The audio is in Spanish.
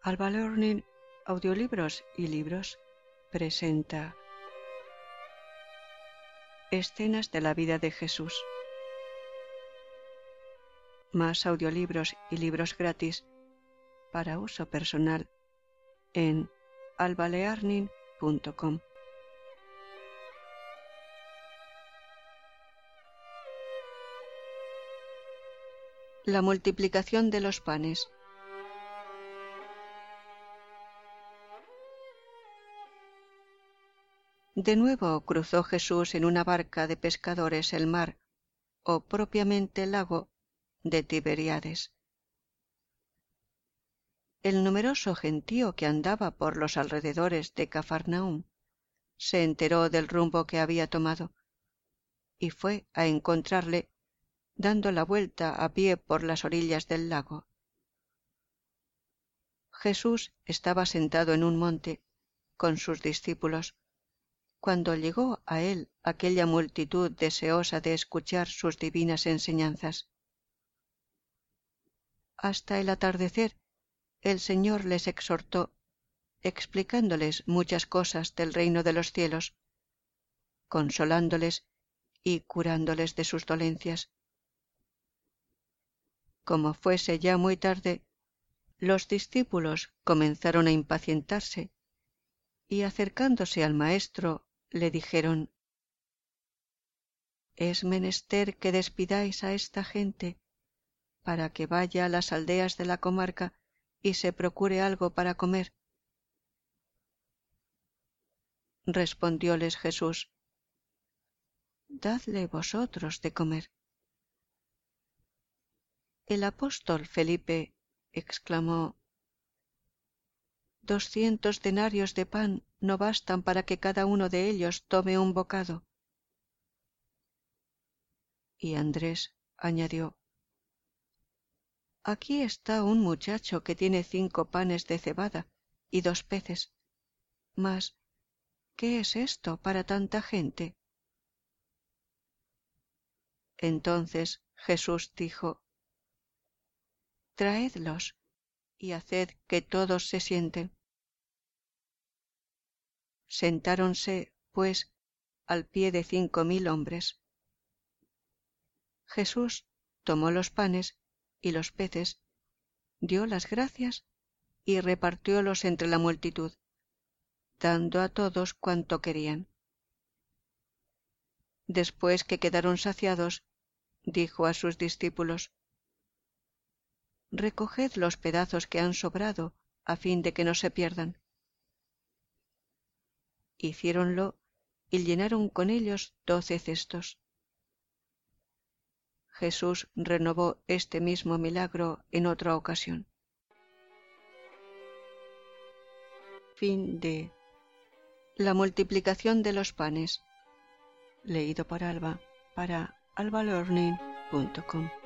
Alba Learning, Audiolibros y Libros presenta Escenas de la vida de Jesús. Más audiolibros y libros gratis para uso personal en albalearning.com. La multiplicación de los panes. De nuevo cruzó Jesús en una barca de pescadores el mar, o propiamente el lago de Tiberíades. El numeroso gentío que andaba por los alrededores de Cafarnaúm se enteró del rumbo que había tomado y fue a encontrarle dando la vuelta a pie por las orillas del lago. Jesús estaba sentado en un monte con sus discípulos cuando llegó a él aquella multitud deseosa de escuchar sus divinas enseñanzas. Hasta el atardecer el Señor les exhortó, explicándoles muchas cosas del reino de los cielos, consolándoles y curándoles de sus dolencias. Como fuese ya muy tarde, los discípulos comenzaron a impacientarse y acercándose al Maestro le dijeron: «Es menester que despidáis a esta gente para que vaya a las aldeas de la comarca y se procure algo para comer». Respondióles Jesús: «Dadle vosotros de comer». El apóstol Felipe exclamó: «200 denarios de pan no bastan para que cada uno de ellos tome un bocado». Y Andrés añadió: «Aquí está un muchacho que tiene 5 panes de cebada y 2 peces. Mas, ¿qué es esto para tanta gente?». Entonces Jesús dijo: «Traedlos y haced que todos se sienten». Sentáronse, pues, al pie de 5.000 hombres. Jesús tomó los panes y los peces, dio las gracias y repartiólos entre la multitud, dando a todos cuanto querían. Después que quedaron saciados, dijo a sus discípulos: «Recoged los pedazos que han sobrado, a fin de que no se pierdan». Hiciéronlo y llenaron con ellos 12 cestos. Jesús renovó este mismo milagro en otra ocasión. Fin de La multiplicación de los panes. Leído por Alba para albalearning.com.